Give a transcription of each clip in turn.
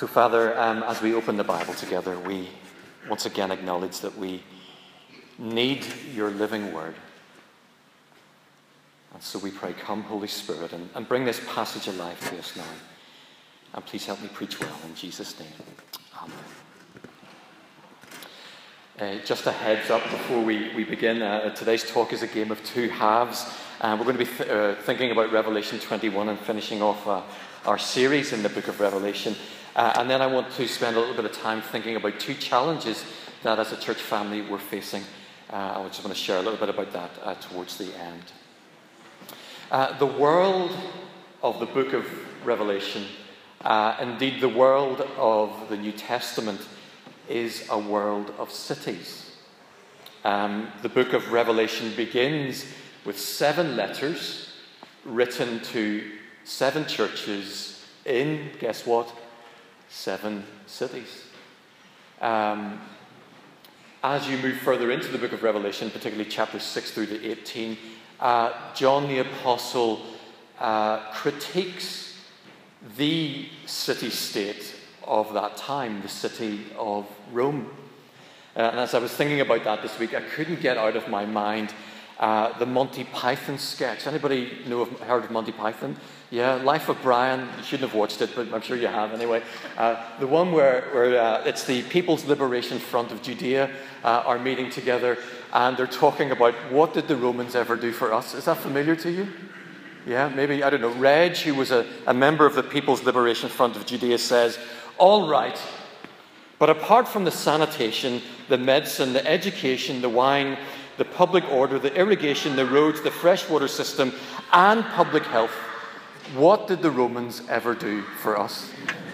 So, Father, as we open the Bible together, we once again acknowledge that we need your living word. And so we pray, come, Holy Spirit, and bring this passage alive to us now. And please help me preach well in Jesus' name. Amen. Just a heads up before we begin. Today's talk is a game of two halves. We're going to be thinking about Revelation 21 and finishing off our series in the book of Revelation. And then I want to spend a little bit of time thinking about two challenges that as a church family we're facing. I just want to share a little bit about that towards the end. The world of the book of Revelation, indeed the world of the New Testament, is a world of cities. The book of Revelation begins with 7 letters written to 7 churches in, guess what? 7 cities. As you move further into the book of Revelation, particularly chapters 6 through to 18, John the Apostle critiques the city-state of that time, the city of Rome. And as I was thinking about that this week, I couldn't get out of my mind the Monty Python sketch. Anybody heard of Monty Python? Yeah, Life of Brian. You shouldn't have watched it, but I'm sure you have anyway. The one where it's the People's Liberation Front of Judea are meeting together, and they're talking about what did the Romans ever do for us. Is that familiar to you? Yeah, maybe, I don't know. Reg, who was a member of the People's Liberation Front of Judea, says, all right, but apart from the sanitation, the medicine, the education, the wine, the public order, the irrigation, the roads, the freshwater system, and public health, what did the Romans ever do for us?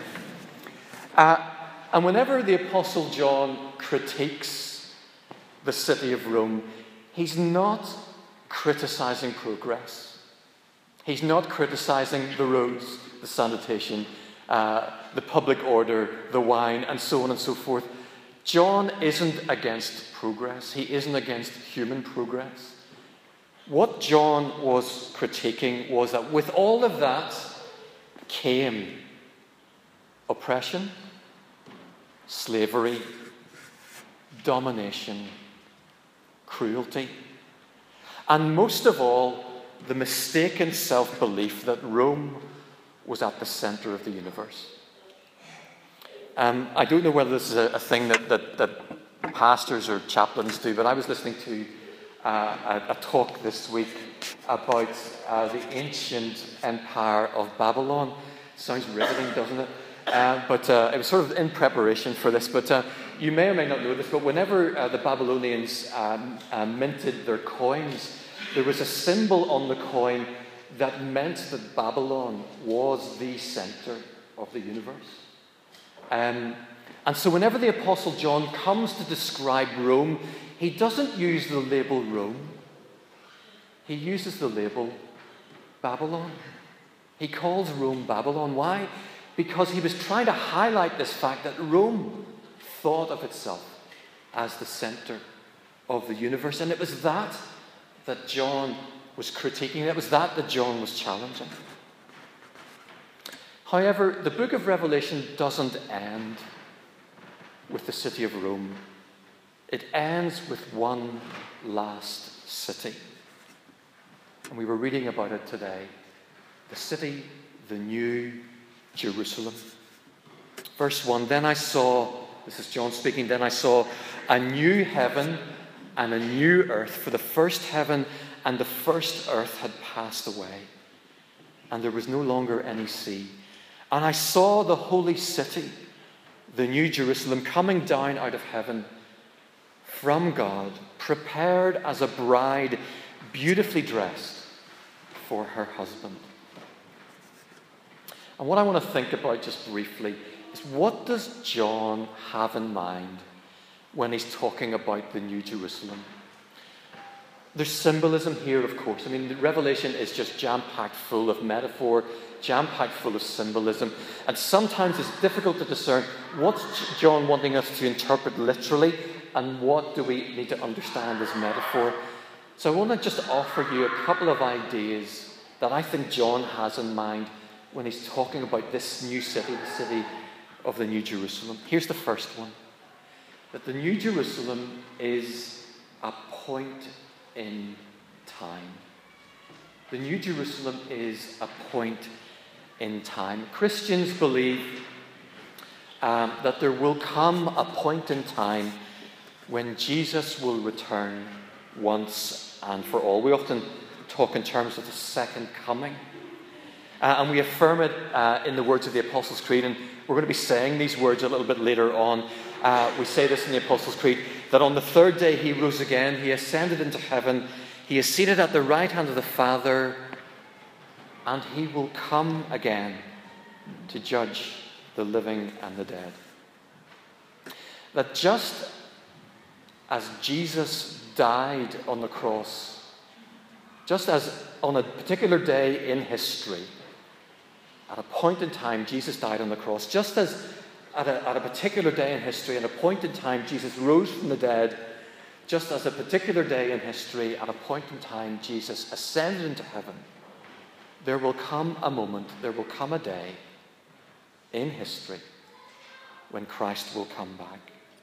And whenever the Apostle John critiques the city of Rome, he's not criticizing progress. He's not criticizing the roads, the sanitation, the public order, the wine, and so on and so forth. John isn't against progress. He isn't against human progress. What John was critiquing was that with all of that came oppression, slavery, domination, cruelty, and most of all, the mistaken self-belief that Rome was at the center of the universe. I don't know whether this is a thing that pastors or chaplains do, but I was listening to a talk this week about the ancient empire of Babylon. Sounds riveting, doesn't it? But it was sort of in preparation for this. But you may or may not know this, but whenever the Babylonians minted their coins, there was a symbol on the coin that meant that Babylon was the center of the universe. And so whenever the Apostle John comes to describe Rome, he doesn't use the label Rome. He uses the label Babylon. He calls Rome Babylon. Why? Because he was trying to highlight this fact that Rome thought of itself as the center of the universe. And it was that John was critiquing. It was that John was challenging. However, the book of Revelation doesn't end with the city of Rome. It ends with one last city. And we were reading about it today. The city, the New Jerusalem. Verse 1, then I saw, this is John speaking, then I saw a new heaven and a new earth, for the first heaven and the first earth had passed away, and there was no longer any sea. And I saw the holy city, the New Jerusalem, coming down out of heaven from God, prepared as a bride, beautifully dressed for her husband. And what I want to think about just briefly is, what does John have in mind when he's talking about the New Jerusalem? There's symbolism here, of course. I mean, the Revelation is just jam-packed full of metaphor, jam-packed full of symbolism. And sometimes it's difficult to discern what's John wanting us to interpret literally and what do we need to understand as metaphor. So I want to just offer you a couple of ideas that I think John has in mind when he's talking about this new city, the city of the New Jerusalem. Here's the first one, that the New Jerusalem is a point in time. The New Jerusalem is a point in time. Christians believe that there will come a point in time when Jesus will return once and for all. We often talk in terms of the second coming. And we affirm it in the words of the Apostles' Creed, and we're going to be saying these words a little bit later on. We say this in the Apostles' Creed, that on the third day he rose again, he ascended into heaven, he is seated at the right hand of the Father, and he will come again to judge the living and the dead. That just as Jesus died on the cross, just as on a particular day in history, at a point in time Jesus died on the cross, just as at a particular day in history, at a point in time Jesus rose from the dead, just as a particular day in history, at a point in time Jesus ascended into heaven, there will come a moment, there will come a day in history when Christ will come back.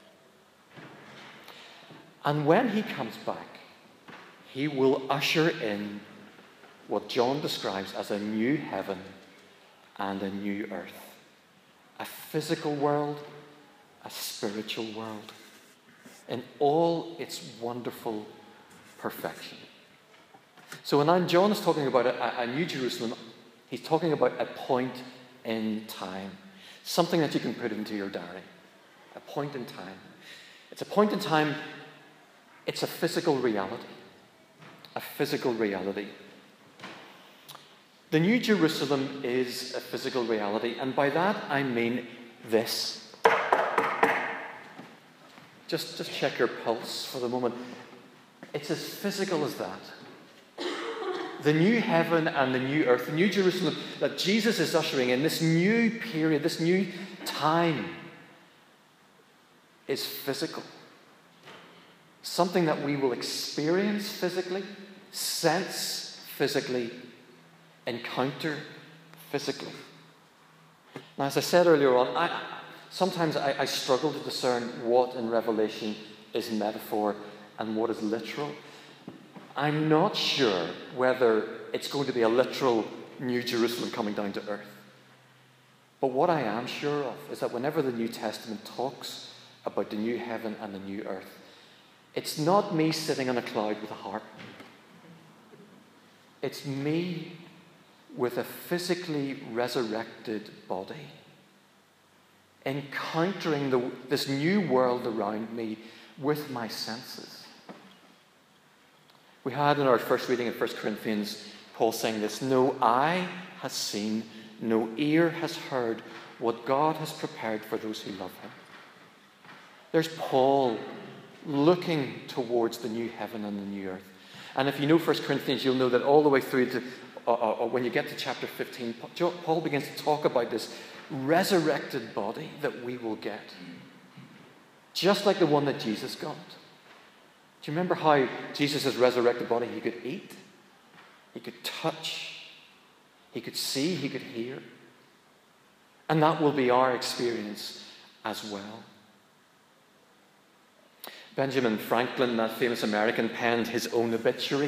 And when he comes back, he will usher in what John describes as a new heaven and a new earth. A physical world, a spiritual world, in all its wonderful perfection. So when John is talking about a new Jerusalem, he's talking about a point in time. Something that you can put into your diary. A point in time. It's a point in time. It's a physical reality. A physical reality. The New Jerusalem is a physical reality, and by that I mean this. Just check your pulse for the moment. It's as physical as that. The new heaven and the new earth, the New Jerusalem that Jesus is ushering in, this new period, this new time, is physical. Something that we will experience physically, sense physically, encounter physically. Now, as I said earlier on, sometimes I struggle to discern what in Revelation is metaphor and what is literal. I'm not sure whether it's going to be a literal New Jerusalem coming down to earth. But what I am sure of is that whenever the New Testament talks about the new heaven and the new earth, it's not me sitting on a cloud with a harp. It's me with a physically resurrected body, encountering this new world around me with my senses. We had in our first reading in 1 Corinthians, Paul saying this, "No eye has seen, no ear has heard what God has prepared for those who love him." There's Paul looking towards the new heaven and the new earth. And if you know 1 Corinthians, you'll know that all the way through to when you get to chapter 15, Paul begins to talk about this resurrected body that we will get. Just like the one that Jesus got. Do you remember how Jesus' resurrected body, he could eat, he could touch, he could see, he could hear. And that will be our experience as well. Benjamin Franklin, that famous American, penned his own obituary.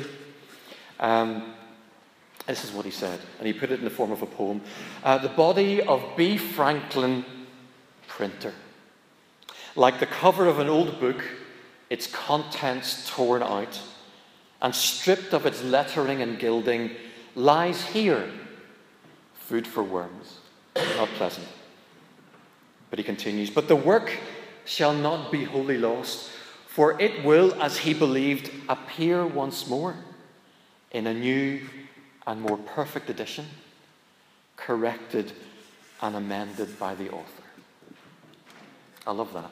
This is what he said, and he put it in the form of a poem. The body of B. Franklin, printer. Like the cover of an old book, its contents torn out, and stripped of its lettering and gilding, lies here, food for worms. Not pleasant. But he continues, "But the work shall not be wholly lost, for it will, as he believed, appear once more in a new and more perfect edition, corrected and amended by the author." I love that.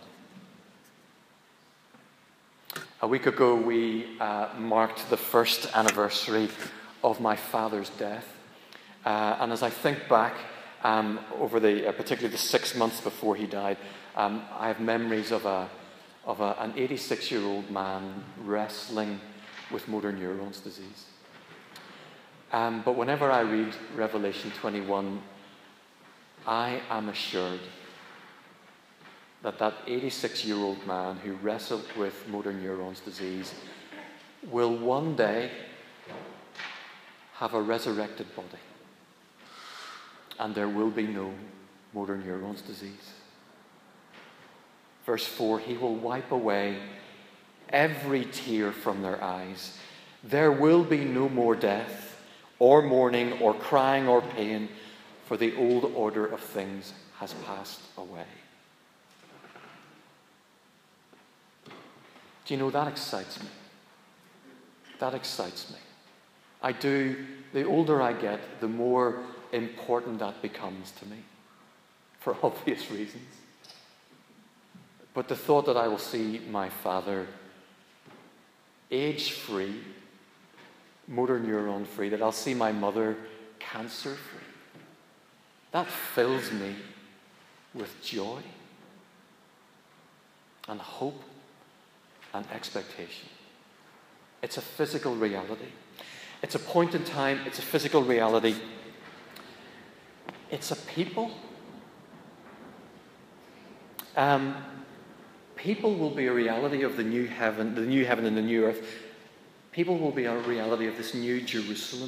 A week ago, we marked the first anniversary of my father's death. And as I think back over particularly the 6 months before he died, I have memories of an 86-year-old man wrestling with motor neurons disease. But whenever I read Revelation 21, I am assured that 86-year-old man who wrestled with motor neurons disease will one day have a resurrected body, and there will be no motor neurons disease. Verse 4, he will wipe away every tear from their eyes. There will be no more death, or mourning, or crying, or pain, for the old order of things has passed away. Do you know, that excites me? That excites me. I do. The older I get, the more important that becomes to me, for obvious reasons. But the thought that I will see my father age-free, motor neuron-free, that I'll see my mother cancer-free, that fills me with joy and hope and expectation. It's a physical reality. It's a point in time. It's a physical reality. It's a people. People will be a reality of the new heaven and the new earth. People will be a reality of this new Jerusalem.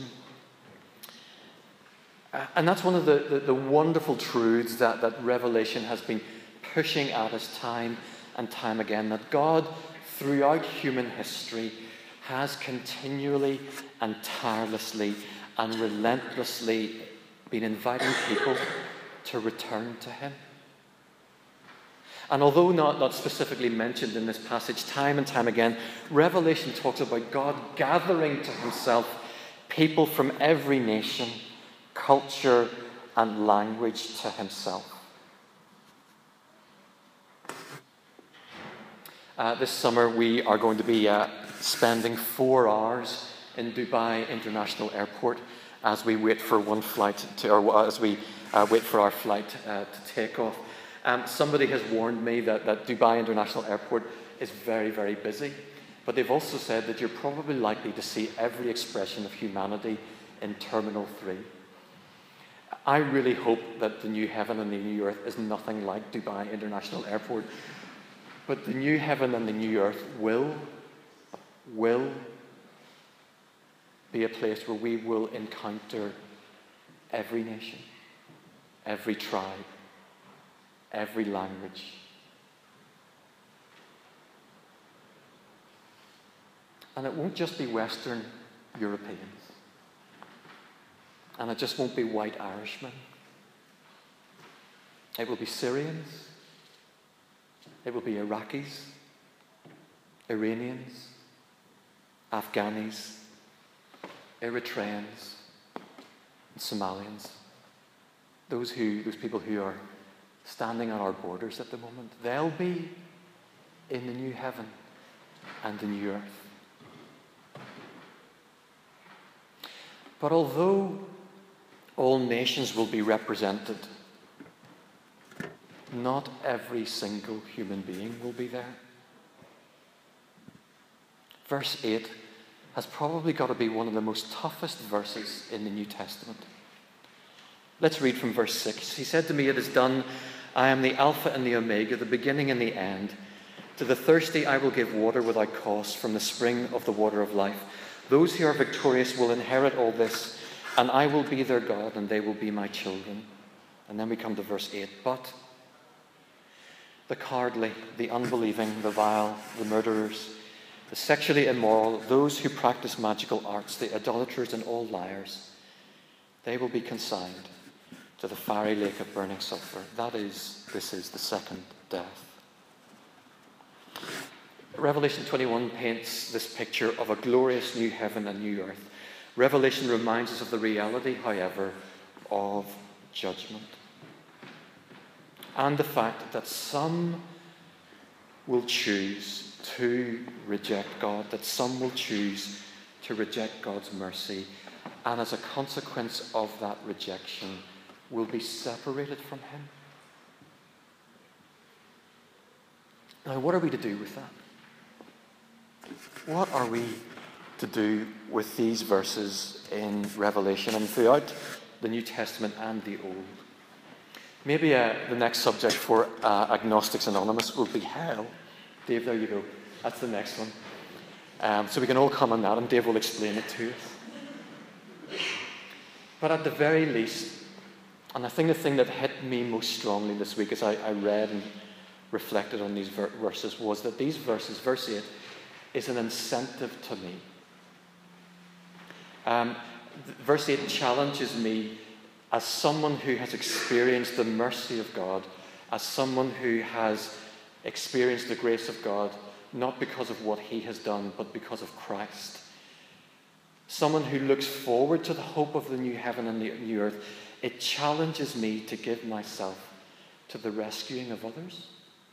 And that's one of the wonderful truths that Revelation has been pushing at us time and time again, that God, throughout human history, has continually and tirelessly and relentlessly been inviting people to return to him. And although not specifically mentioned in this passage, time and time again, Revelation talks about God gathering to himself people from every nation, culture, and language to himself. This summer we are going to be spending 4 hours in Dubai International Airport as we wait for our flight to take off. Somebody has warned me that Dubai International Airport is very, very busy, but they've also said that you're probably likely to see every expression of humanity in Terminal 3. I really hope that the new heaven and the new earth is nothing like Dubai International Airport, but the new heaven and the new earth will be a place where we will encounter every nation, every tribe, every language. And it won't just be Western Europeans. And it just won't be white Irishmen. It will be Syrians. It will be Iraqis, Iranians, Afghanis, Eritreans, and Somalians. Those people who are standing on our borders at the moment, they'll be in the new heaven and the new earth. But although all nations will be represented, not every single human being will be there. Verse 8 has probably got to be one of the most toughest verses in the New Testament. Let's read from verse 6. He said to me, "It is done. I am the Alpha and the Omega, the beginning and the end. To the thirsty I will give water without cost from the spring of the water of life. Those who are victorious will inherit all this, and I will be their God, and they will be my children." And then we come to verse 8. "But the cowardly, the unbelieving, the vile, the murderers, the sexually immoral, those who practice magical arts, the idolaters and all liars, they will be consigned to the fiery lake of burning sulfur. This is the second death." Revelation 21 paints this picture of a glorious new heaven and new earth. Revelation reminds us of the reality, however, of judgment. And the fact that some will choose to reject God, that some will choose to reject God's mercy, and as a consequence of that rejection, will be separated from him. Now, what are we to do with that? What are we to do with these verses in Revelation and throughout the New Testament and the Old? Maybe the next subject for Agnostics Anonymous will be hell. Dave, there you go. That's the next one. So we can all come on that, and Dave will explain it to us. But at the very least, and I think the thing that hit me most strongly this week as I read and reflected on these verses was that these verses, verse 8, is an incentive to me. Verse 8 challenges me as someone who has experienced the mercy of God, as someone who has experienced the grace of God, not because of what he has done, but because of Christ. Someone who looks forward to the hope of the new heaven and the new earth. It challenges me to give myself to the rescuing of others.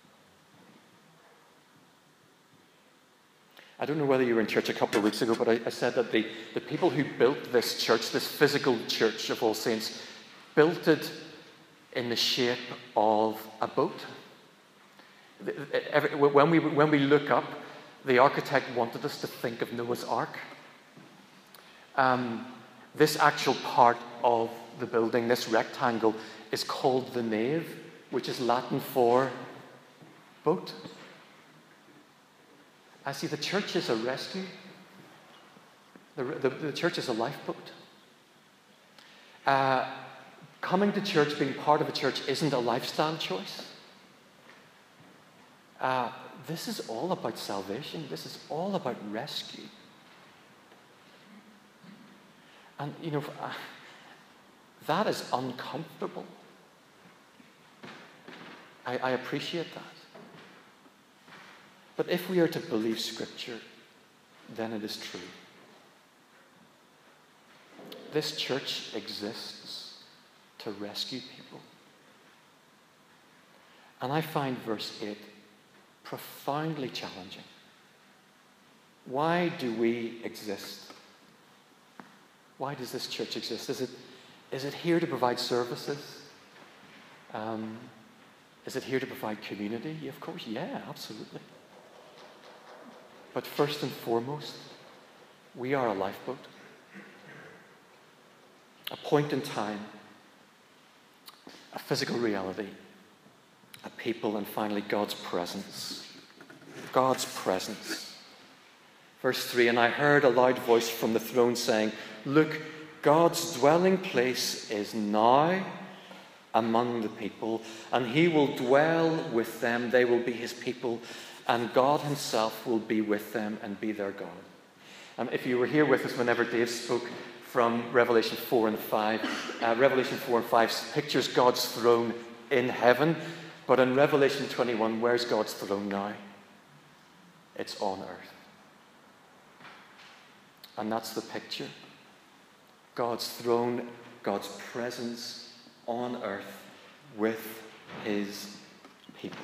I don't know whether you were in church a couple of weeks ago, but I said that the people who built this church, this physical church of All Saints, built it in the shape of a boat. When we look up, the architect wanted us to think of Noah's Ark. This actual part of the building, this rectangle, is called the nave, which is Latin for boat. I see the church is a rescue. The church is a lifeboat. Coming to church, being part of a church, isn't a lifestyle choice. This is all about salvation. This is all about rescue. And, that is uncomfortable. I appreciate that. But if we are to believe Scripture, then it is true. This church exists to rescue people. And I find verse 8 profoundly challenging. Why do we exist? Why does this church exist? Is it here to provide services? Is it here to provide community? Yeah, of course, yeah, absolutely. But first and foremost, we are a lifeboat. A point in time, a physical reality, a people, and finally God's presence. God's presence. Verse 3, and I heard a loud voice from the throne saying, look, God's dwelling place is now among the people, and he will dwell with them. They will be his people, and God himself will be with them and be their God. If you were here with us whenever Dave spoke from Revelation 4 and 5, Revelation 4 and 5 pictures God's throne in heaven, but in Revelation 21, where's God's throne now? It's on earth. And that's the picture. God's throne, God's presence on earth with his people.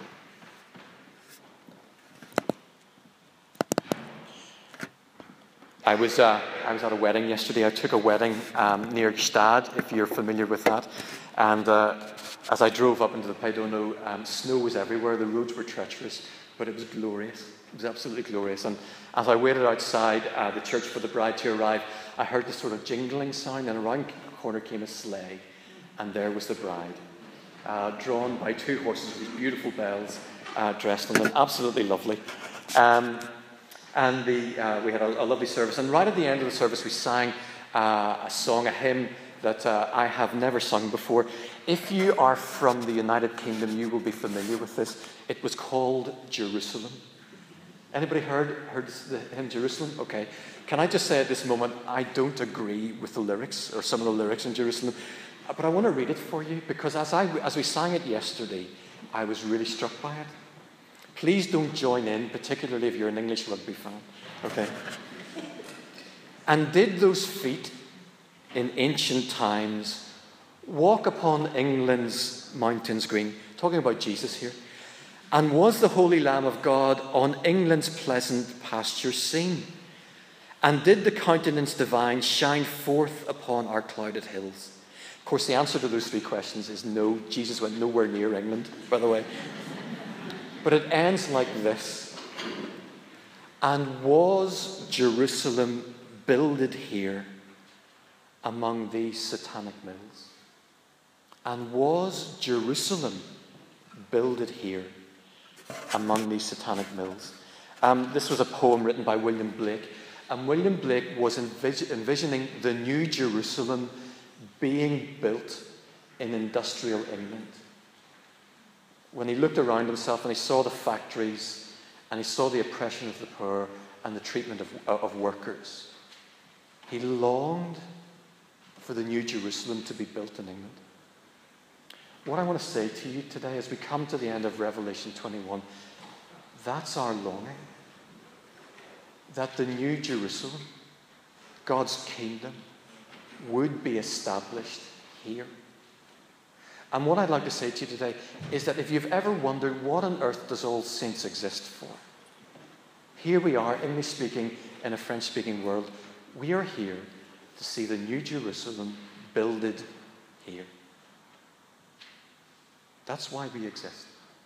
I was at a wedding yesterday. I took a wedding near Gstaad, if you're familiar with that. And as I drove up into the Padono, snow was everywhere. The roads were treacherous, but it was glorious. It was absolutely glorious. And as I waited outside the church for the bride to arrive, I heard this sort of jingling sound, and around the corner came a sleigh. And there was the bride, drawn by two horses with beautiful bells dressed on them. Absolutely lovely. And we had a lovely service. And right at the end of the service, we sang a song, a hymn that I have never sung before. If you are from the United Kingdom, you will be familiar with this. It was called Jerusalem. Anybody heard the hymn Jerusalem? Okay. Can I just say at this moment, I don't agree with the lyrics, or some of the lyrics in Jerusalem. But I want to read it for you, because as we sang it yesterday, I was really struck by it. Please don't join in, particularly if you're an English rugby fan. Okay. And did those feet in ancient times walk upon England's mountains green? Talking about Jesus here. And was the Holy Lamb of God on England's pleasant pasture seen? And did the countenance divine shine forth upon our clouded hills? Of course, the answer to those three questions is no. Jesus went nowhere near England, by the way. But it ends like this. And was Jerusalem builded here among these satanic mills? And was Jerusalem builded here among these satanic mills? This was a poem written by William Blake. And William Blake was envisioning the new Jerusalem being built in industrial England. When he looked around himself and he saw the factories and he saw the oppression of the poor and the treatment of workers, he longed for the new Jerusalem to be built in England. What I want to say to you today as we come to the end of Revelation 21, that's our longing. That the new Jerusalem, God's kingdom, would be established here. And what I'd like to say to you today is that if you've ever wondered what on earth does All Saints exist for, here we are, English speaking, in a French speaking world. We are here to see the new Jerusalem builded here. That's why we exist.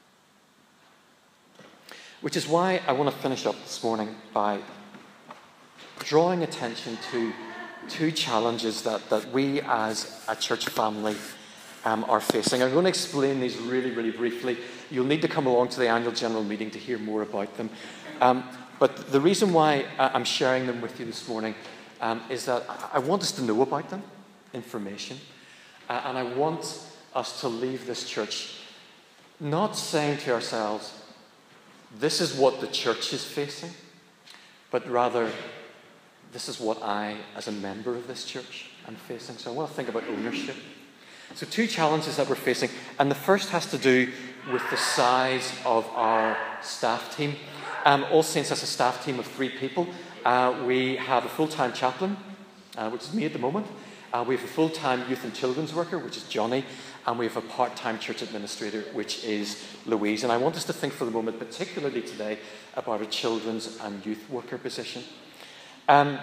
Which is why I want to finish up this morning by drawing attention to two challenges that we as a church family are facing. I'm going to explain these really, really briefly. You'll need to come along to the annual general meeting to hear more about them. But the reason why I'm sharing them with you this morning is that I want us to know about them, information, and I want us to leave this church not saying to ourselves, this is what the church is facing, but rather, this is what I, as a member of this church, am facing. So I want to think about ownership. So two challenges that we're facing, and the first has to do with the size of our staff team. All Saints has a staff team of 3 people. We have a full-time chaplain, which is me at the moment. We have a full-time youth and children's worker, which is Johnny, and we have a part-time church administrator, which is Louise. And I want us to think for the moment, particularly today, about a children's and youth worker position. By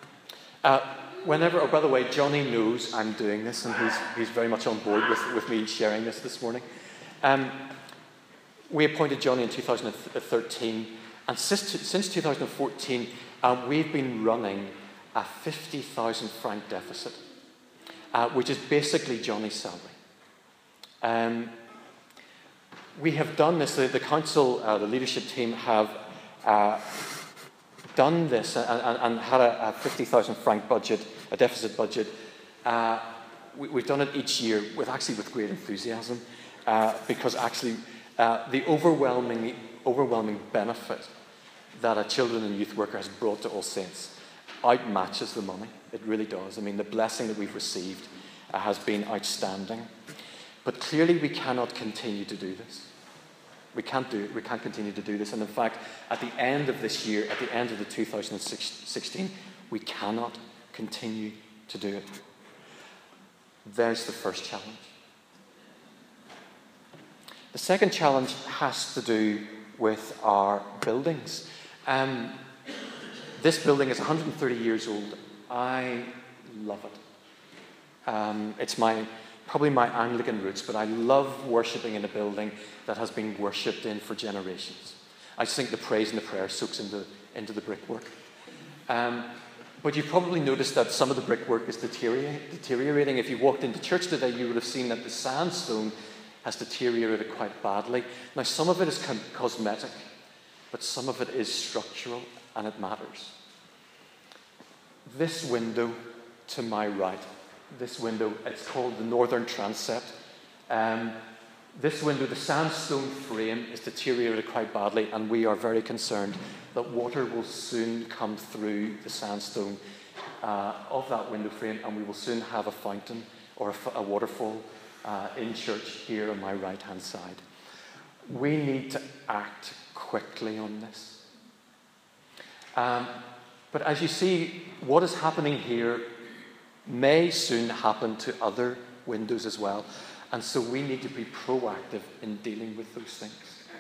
the way, Johnny knows I'm doing this, and he's very much on board with me sharing this morning. We appointed Johnny in 2013, and since 2014, we've been running a 50,000 franc deficit, which is basically Johnny's salary. We have done this, the council, the leadership team have done this and had a 50,000 franc budget, a deficit budget. We've done it each year with great enthusiasm, because the overwhelming benefit that a children and youth worker has brought to All Saints outmatches the money. It really does. I mean, the blessing that we've received has been outstanding. But clearly we cannot continue to do this. We can't do it. We can't continue to do this. And in fact, at the end of this year, at the end of the 2016, we cannot continue to do it. There's the first challenge. The second challenge has to do with our buildings. This building is 130 years old. I love it. It's probably my Anglican roots, but I love worshipping in a building that has been worshipped in for generations. I just think the praise and the prayer soaks into the brickwork. But you've probably noticed that some of the brickwork is deteriorating. If you walked into church today, you would have seen that the sandstone has deteriorated quite badly. Now, some of it is cosmetic, but some of it is structural, and it matters. This window to my right, this window, it's called the Northern Transept. This window, the sandstone frame, is deteriorated quite badly, and we are very concerned that water will soon come through the sandstone of that window frame, and we will soon have a fountain or a waterfall in church here on my right-hand side. We need to act quickly on this. But as you see, what is happening here may soon happen to other windows as well. And so we need to be proactive in dealing with those things.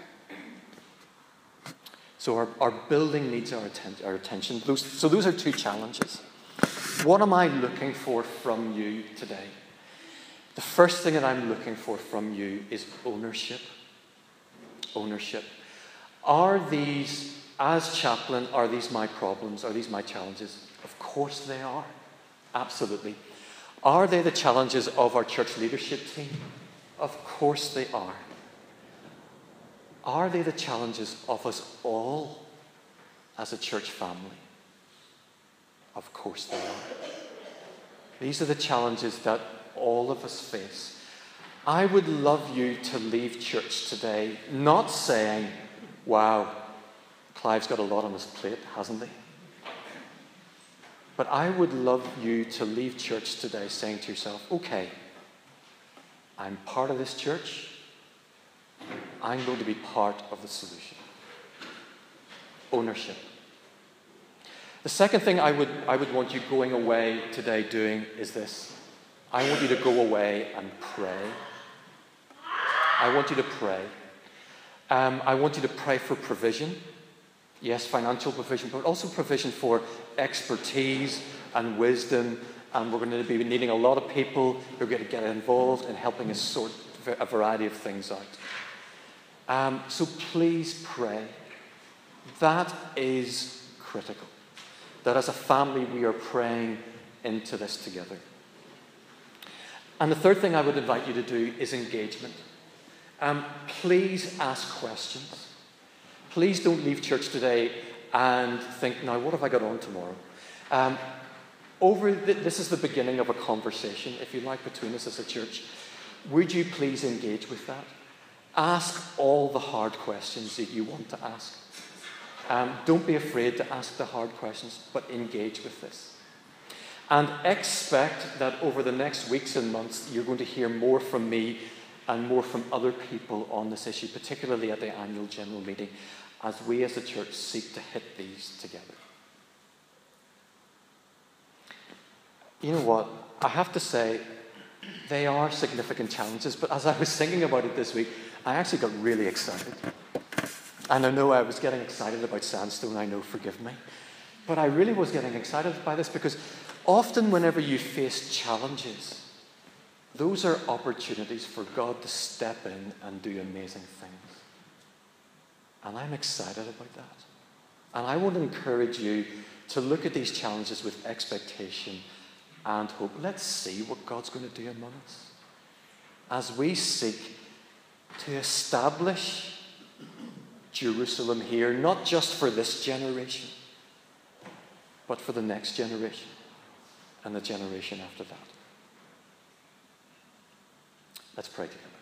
So our building needs our attention. So those are two challenges. What am I looking for from you today? The first thing that I'm looking for from you is ownership. Ownership. Are these, as chaplain, are these my problems? Are these my challenges? Of course they are. Absolutely. Are they the challenges of our church leadership team? Of course they are. Are they the challenges of us all as a church family? Of course they are. These are the challenges that all of us face. I would love you to leave church today not saying, wow, Clive's got a lot on his plate, hasn't he? But I would love you to leave church today saying to yourself, okay, I'm part of this church. I'm going to be part of the solution. Ownership. The second thing I would want you going away today doing is this. I want you to go away and pray. I want you to pray. I want you to pray for provision. Yes, financial provision, but also provision for expertise and wisdom. And we're going to be needing a lot of people who are going to get involved in helping us sort a variety of things out. So please pray. That is critical. That as a family we are praying into this together. And the third thing I would invite you to do is engagement. Please ask questions. Please don't leave church today and think, now what have I got on tomorrow? This is the beginning of a conversation, if you like, between us as a church. Would you please engage with that? Ask all the hard questions that you want to ask. Don't be afraid to ask the hard questions, but engage with this. And expect that over the next weeks and months, you're going to hear more from me and more from other people on this issue, particularly at the annual general meeting, as we as a church seek to hit these together. You know what? I have to say, they are significant challenges, but as I was thinking about it this week, I actually got really excited. And I know I was getting excited about Sandstone, I know, forgive me. But I really was getting excited by this because often whenever you face challenges, those are opportunities for God to step in and do amazing things. And I'm excited about that. And I want to encourage you to look at these challenges with expectation and hope. Let's see what God's going to do among us as we seek to establish Jerusalem here, not just for this generation, but for the next generation and the generation after that. Let's pray together.